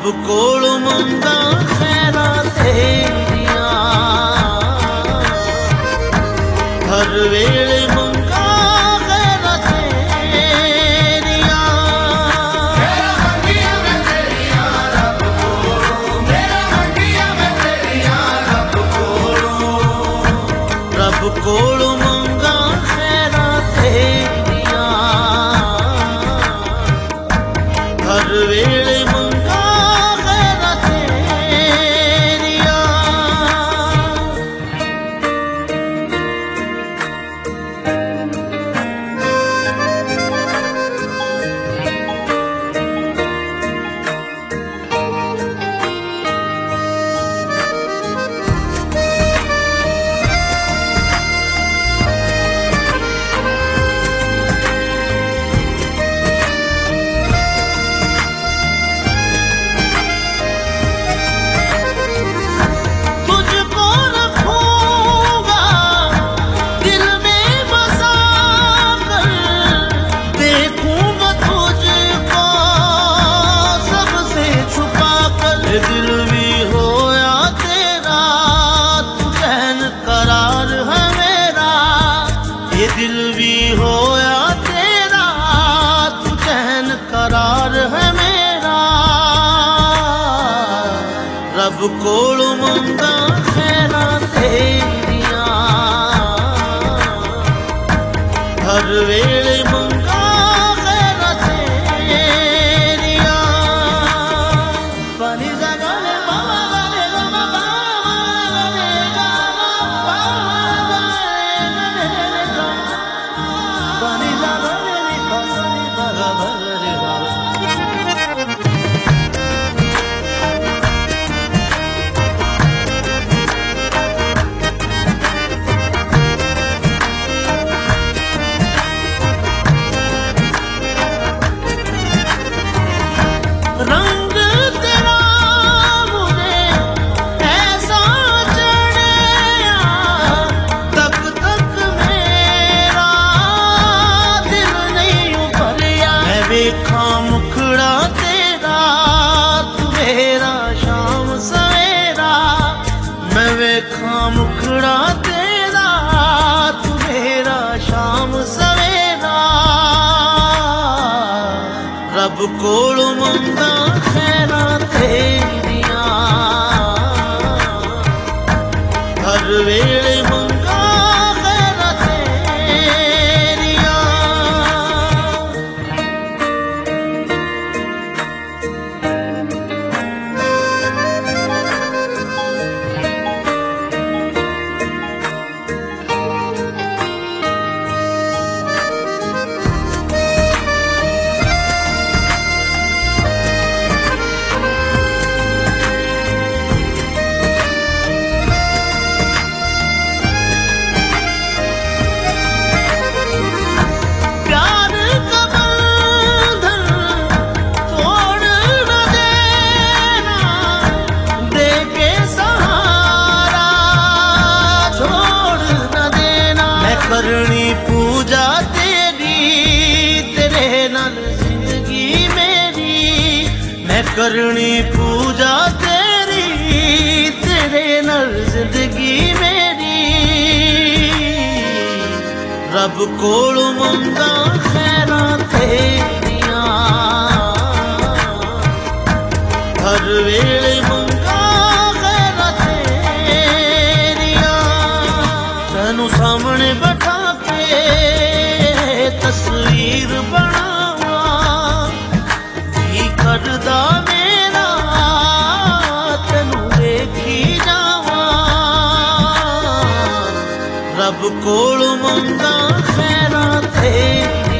रब कोल मंगा खैरा तेरिया, हर वेले मंगा खैरा तेरिया। मेरा मंगिया मैं तेरिया रब कोलों, मेरा मंगिया मैं तेरिया रब कोलों। रब कोल मंगा खैरा तेरिया, हर वेले मंगा खैरा तेरिया। तुझको रखूंगा दिल में बसा कर, देखूंगा तुझको सबसे छुपा कर। ये दिल भी हो या तेरा, तू चैन करार है मेरा। ये दिल भी हो या तेरा, तू चैन करार है मेरा। रब कोल मंगा खैरा तेरिया, हर वेले मंगा खैरा तेरिया। पानी जगाले बाबा गाले बाबा गाले बाबा गाले पानी जगाले कसरी बाबा भरे बाबा। रंग तेरा मुझे ऐसा चढ़ेया, तक तक मेरा दिल नहीं उभरिया। मैं वेखा मुखड़ा तेरा, तू मेरा शाम सवेरा। मैं वेखा मुखड़ा तेरा, तू मेरा शाम सवेरा। रब कोल मंगा खैरा तेरिया, हर वेले मंगा खैरा तेरिया। प्यार का बंधन तोड़ न देना, दे के सहारा छोड़ न देना। मैं करनी पूजा तेरी, तेरे नाल जिंदगी मेरी। मैं करनी पूजा तेरी, तेरे नाल जिंदगी मेरी। रब कोल मंगा खैरा तेरिया, हर वेले मंगा खैरा तेरिया। तैनू सामने बैठा के तस्वीर बनावा, जी करदा मेरा तैनू देखी जावा। रब कोल मंगा खैरा तेरिया,